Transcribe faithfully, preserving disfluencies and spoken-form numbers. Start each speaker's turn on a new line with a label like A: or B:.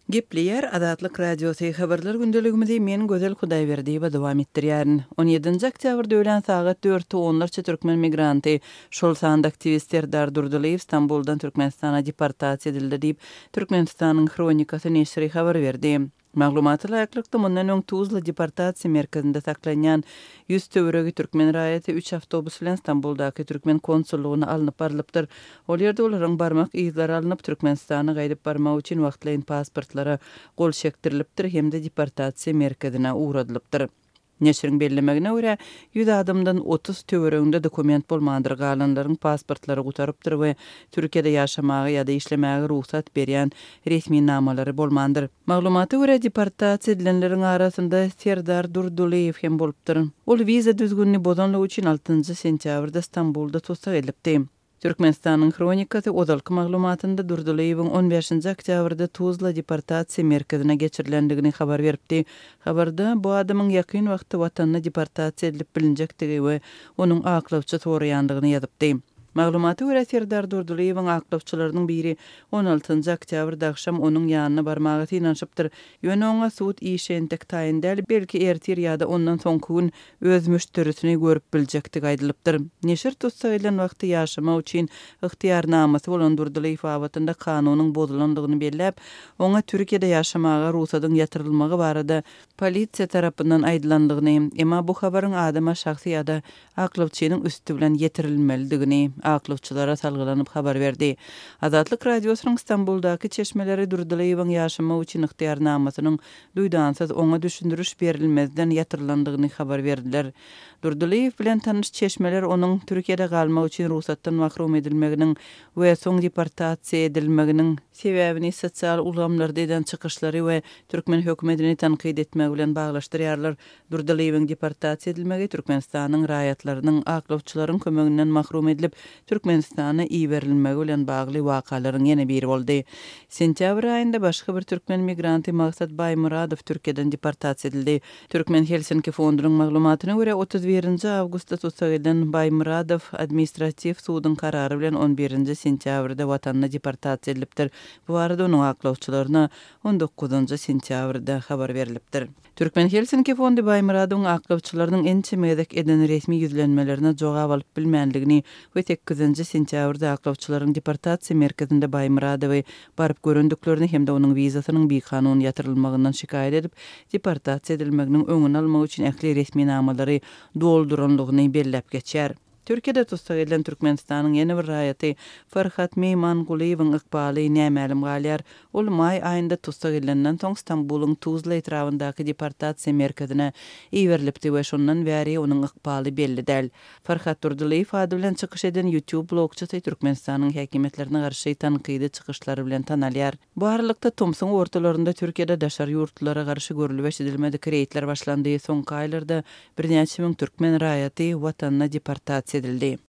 A: Gepleyer Adatlyk Radiosu habarlar gündeligimizde men Gözel Hudaýberdiýewa dowam etdirýärin. on ýedinji oktýabrda ölen sagat dörtte onlarça türkmen migranty şol sanda aktivistler dardurdyly Istanbuldan Türkmenistana deportasiýa edildi diýip Türkmenistanyň Kronikasy neşri habar berdi. Maglumaty laýyklykda mundan öň Tuzla deportasiýa merkezinde saklanýan ýüz töweregi türkmen raýaty üç awtobus bilen Istanbuldaky türkmen konsullugyna alınıp barlypdyr. Ol ýerde olaryň barmak izleri alınıp Türkmenistana gaýdyp barmak üçin wagtlaýyn pasportlary gol çekdirilipdir hemde deportasiýa merkezine uğradylypdyr. Neşriň bellemegine görä ýüz adamdan otuz töwereginde dokument bolmandyr galanlaryň pasportlary gutarypdyr we Türkiýede ýaşamagy ýa-da işlemäge ruhsat berýän resmi namalary bolmandyr. Maglumaty görä deportasiýa edilenleriň arasynda Serdar Durduliýew hem bolupdyr. Ol wiza düzgünni bozanlyk üçin altynjy sentýabrda Istanbulda tutsak edilipdi. Türkmenistanyň Kronikasy ozalky maglumatynda Durduliýewiň on beşinji oktýabrda Tuzla deportasiýa merkezine geçirilendigini habar beripdi. Habarda bu adamyň ýakyn wagtda watanyna deportasiýa edilip bilinjektigi we onuň aklawçy soraýandygyny ýazypdy. Maglumaty görä Serdar Durduliýewiň aklawçylarynyň biri on altynjy oktýabrda akşam onuň ýanyna barmagy inanşypdyr. Ýöne oňa suud işentek taýyn däl, belki ertir ýa-da ondan soňky gün öz müşterisini görüp biljekdi aýdylypdyr. Neşir tutsa edilen wagty ýaşama üçin ygtyýarnamasy bolan Durduliýew awatynda kanunyň bozulandygyny belläp, oňa Türkiýede ýaşamaga ruhsatyň ýatyrylmagy barada polisiýa tarapyndan aýdylandygyny, emma bu habaryň adama şahsy ýa-da aklawçynyň üstü bilen ýetirilmelidigini aklawçylara salgylanyp habar berdi. Adatlyk Radiosynyň Istanbuldaky çeşmeleri Durduliýewiň ýaşama üçin ygtyýarnamasynyň duýdansyz oňa düşündürüş berilmezden ýatyrlandygyny habar berdiler. Durduliýew bilen tanış çeşmeler onuň Türkiýede galmak üçin ruhsatdan mahrum edilmeginiň we soň deportasiýa edilmeginiň sebäbini sosial ulamlarda eden çykyşlary we türkmen hökümetini tanqid etmek bilen baglaşdyrýarlar. Durduliýewiň deportasiýa edilmegi Türkmenistanyň raýatlarynyň aklawçylaryň kömeginden mahrum edilip Türkmenistana iýberilmegi bilen bagly wakalaryň ýene biri boldy. Sentýabr aýynda başga bir türkmen migranty Maksat Baýmuradow Türkiýeden deportasiýa edildi. Türkmen Helsinki fondunyň maglumatyna görä otuz birinji awgustda tutsak edilen Baýmuradow administrativ sudyň karary bilen on birinji sentýabrda watanyna deportasiýa edilipdir. Bu arada onuň aklawçylaryna on dokuzunji sentýabrda habar berilipdir. Türkmen Helsinki fondy Baýmuradowyň aklawçylarynyň ençe meýdek eden resmi ýüzlenmelerine jogap alyp bilmänligini we sekizinji sentýabrda aklawçylaryň deportasiýa merkezinde Baýmuradowy baryp görendiklerini hemde onuň wizasynyň bir kanun ýatyrylmagyndan şikaýet edip deportasiýa edilmeginiň öňüni almak üçin ähli resmi namalary dolduranlygyny bellep geçýär. Türkiýede tutsak edilen Türkmenistanyň ýene bir raýaty Ferhat Meýmanguliýewiň ykbaly nämälim galýar. Ol may aýynda tutsak edilenden soň Istanbulyň Tuzla etrafyndaky deportasiýa merkezine iýberilipdi we şondan bäri onuň ykbaly belli däl. Ferhat Durduliýew ady bilen çykyş eden YouTube blogçysy Türkmenistanyň häkimetlerine garşy tanqidi çykyşlary bilen tanalýar. Bu aralykda Tomson ortalarynda Türkiýede daşar ýurtlara garşy görülip edilmedik reýtler başlandy. Soňky aýlarda bir näçe müň türkmen raýaty watanyna deportasiýa edildi.